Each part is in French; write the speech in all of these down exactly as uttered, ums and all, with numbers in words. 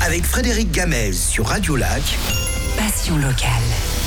avec Frédéric Gamel sur Radio Lac. Passion locale.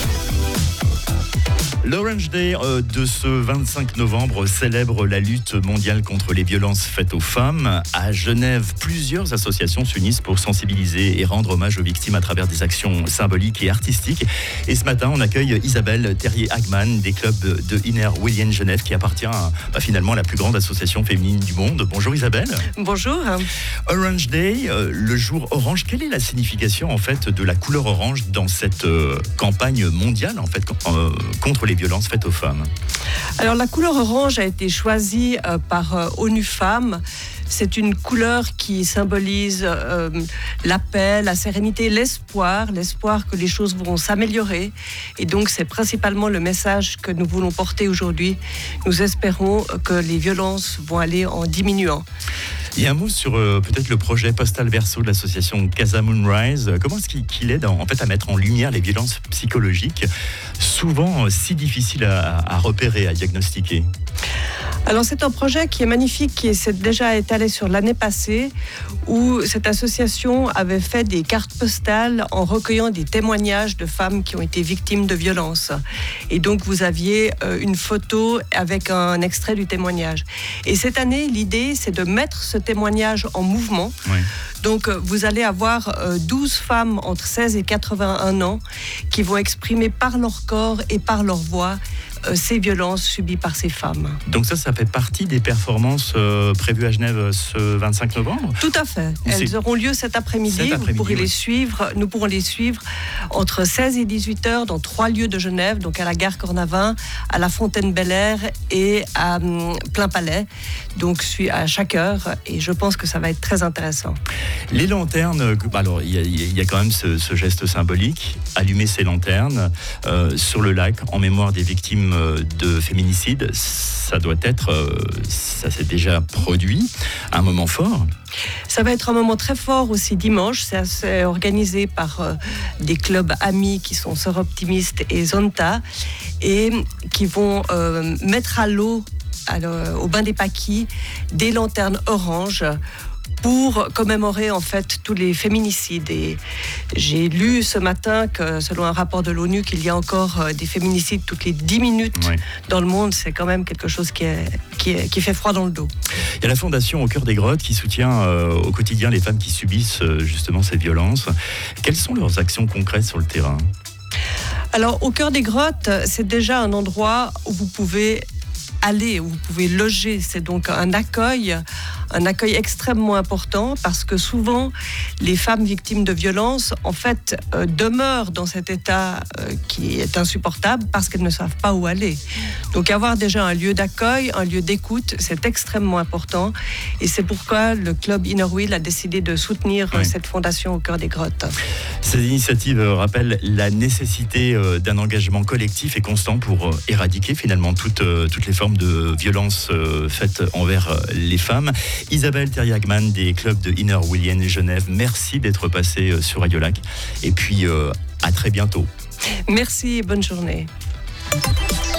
L'Orange Day de ce vingt-cinq novembre célèbre la lutte mondiale contre les violences faites aux femmes. À Genève, plusieurs associations s'unissent pour sensibiliser et rendre hommage aux victimes à travers des actions symboliques et artistiques. Et ce matin, on accueille Isabelle Terrier-Hagman des clubs de Inner William Genève, qui appartient à, bah, finalement à la plus grande association féminine du monde. Bonjour Isabelle. Bonjour. Orange Day, euh, le jour orange. Quelle est la signification en fait de la couleur orange dans cette euh, campagne mondiale en fait euh, contre les violences faites aux femmes? Alors la couleur orange a été choisie euh, par euh, ONU Femmes. C'est une couleur qui symbolise euh, la paix, la sérénité, l'espoir, l'espoir que les choses vont s'améliorer. Et donc c'est principalement le message que nous voulons porter aujourd'hui. Nous espérons que les violences vont aller en diminuant. Il y a un mot sur euh, peut-être le projet Postal Verso de l'association Casa Moonrise. Comment est-ce qu'il, qu'il aide en, en fait à mettre en lumière les violences psychologiques, souvent euh, si difficiles à, à repérer, à diagnostiquer? Alors c'est un projet qui est magnifique, qui s'est déjà étalé sur l'année passée, où cette association avait fait des cartes postales en recueillant des témoignages de femmes qui ont été victimes de violences. Et donc vous aviez euh, une photo avec un extrait du témoignage. Et cette année, l'idée, c'est de mettre ce témoignage en mouvement. Oui. Donc vous allez avoir euh, douze femmes entre seize et quatre-vingt-un ans qui vont exprimer par leur corps et par leur voix euh, ces violences subies par ces femmes. Donc ça, ça fait partie des performances euh, prévues à Genève ce vingt-cinq novembre? Tout à fait. Elles C'est... auront lieu cet après-midi. Cet après-midi vous pourrez oui. les suivre. Nous pourrons les suivre entre seize et dix-huit heures dans trois lieux de Genève, donc à la gare Cornavin, à la Fontaine-Bel-Air et à hum, Plain-Palais. Donc à chaque heure. Et je pense que ça va être très intéressant. Les lanternes, alors il y, y a quand même ce, ce geste symbolique, allumer ces lanternes euh, sur le lac en mémoire des victimes de féminicide, ça doit être, euh, ça s'est déjà produit, un moment fort. Ça va être un moment très fort aussi dimanche. C'est, c'est organisé par euh, des clubs amis qui sont Sœurs Optimistes et Zonta et qui vont euh, mettre à l'eau, à l'eau, au bain des Paquis, des lanternes oranges pour commémorer en fait tous les féminicides. Et j'ai lu ce matin que selon un rapport de l'ONU qu'il y a encore des féminicides toutes les dix minutes oui. dans le monde. C'est quand même quelque chose qui, est, qui, est, qui fait froid dans le dos. Il y a la fondation Au Cœur des Grottes qui soutient euh, au quotidien les femmes qui subissent euh, justement ces violences. Quelles sont leurs actions concrètes sur le terrain? Alors Au Cœur des Grottes, c'est déjà un endroit où vous pouvez aller, où vous pouvez loger. C'est donc un accueil, un accueil extrêmement important parce que souvent, les femmes victimes de violences, en fait, euh, demeurent dans cet état euh, qui est insupportable parce qu'elles ne savent pas où aller. Donc, avoir déjà un lieu d'accueil, un lieu d'écoute, c'est extrêmement important. Et c'est pourquoi le club Inner Will a décidé de soutenir oui. cette fondation Au Cœur des Grottes. Ces initiatives rappellent la nécessité euh, d'un engagement collectif et constant pour euh, éradiquer finalement toutes, euh, toutes les formes de violences euh, faites envers euh, les femmes. Isabelle Terrier-Hagman des clubs de Inner William Genève, merci d'être passée euh, sur Radio Lac et puis euh, à très bientôt. Merci et bonne journée.